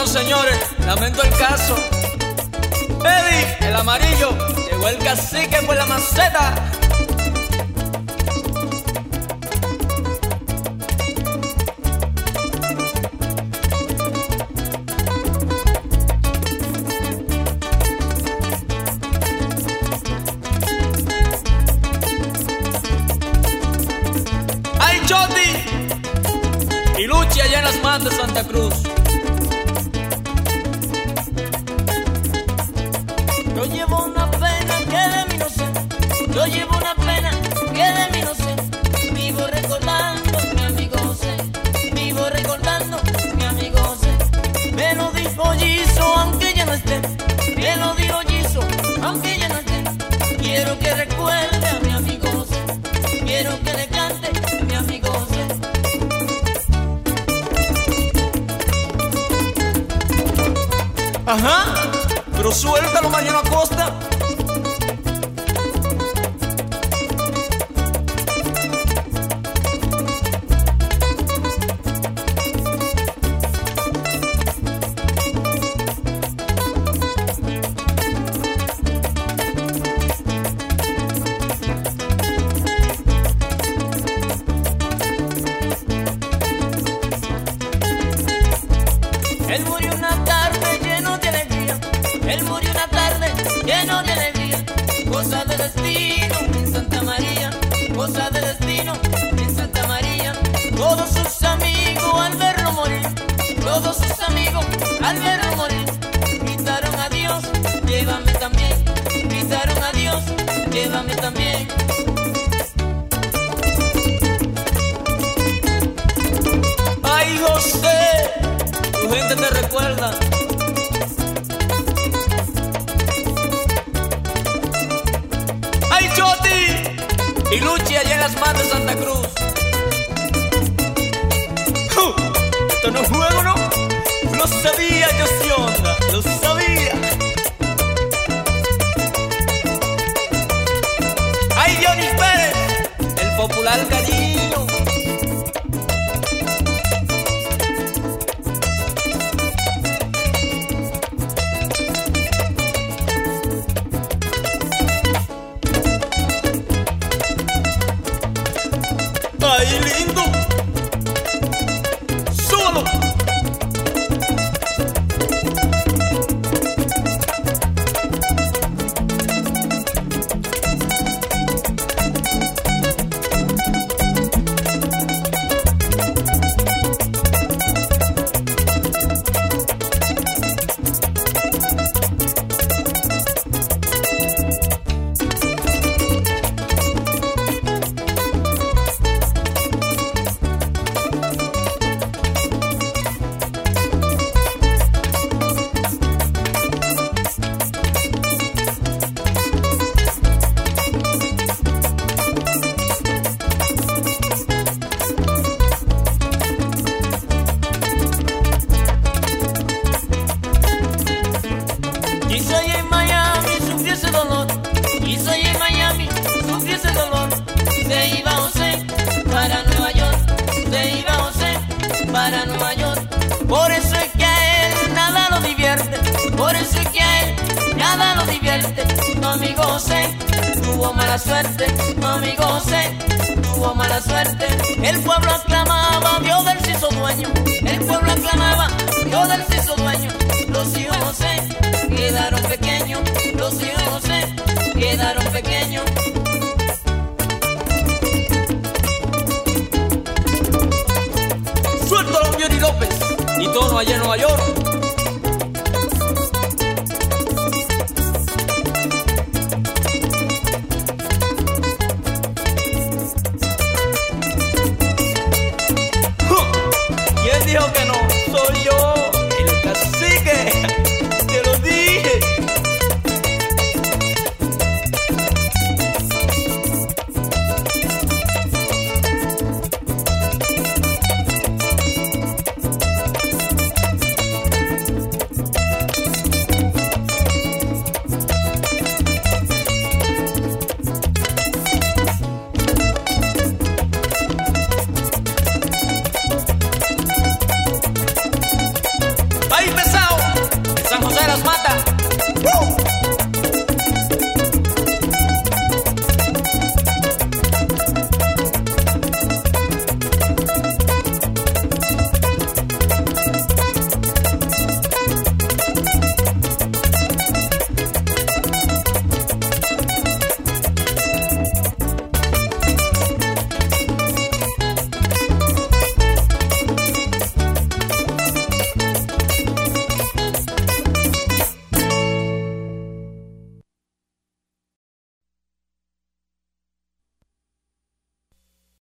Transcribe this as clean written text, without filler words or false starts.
señores, lamento el caso. Eddie, el amarillo, llegó el cacique por la maceta. ¡Ay, Choti! Y Luchi allá en las matas de Santa Cruz. Yo llevo una pena que de mí no sé. Yo llevo una pena que de mí no sé. Vivo recordando mi amigo José. Vivo recordando mi amigo José. Me lo dijo Giso aunque ya no esté. Me lo dijo Giso aunque ya no esté. Quiero que recuerde a mi amigo José. Quiero que le cante a mi amigo José. Ajá, pero suéltalo, Mariano Acosta. Él murió una tarde lleno de alegría. Él murió una tarde lleno de alegría. Cosa de destino en Santa María. Cosa de destino en Santa María. Todos sus amigos al verlo morir. Todos sus amigos al verlo morir. Gritaron adiós, llévame también. Gritaron adiós, llévame también. Ay, José, tu gente te recuerda. ¡Ay, Choti! Y Luchi allá en las matas de Santa Cruz. Esto no es juego, ¿no? Lo sabía yo, Sionda, lo sabía. ¡Ay, Johnny Pérez! El popular cariño. ¡Ay, lindo! ¡Súbalo! Y soy en Miami, sufrí ese dolor. Y soy en Miami, sufrí ese dolor. Se iba José para Nueva York. Se iba José para Nueva York. Por eso es que a él nada lo divierte. Por eso es que a él nada lo divierte. Tu amigo José tuvo mala suerte. Tu amigo José tuvo mala suerte. El pueblo aclamaba, Dios del se hizo dueño. El pueblo aclamaba, Dios del se hizo dueño. Los hijos de José quedaron pequeños. Los hijos de José quedaron pequeños.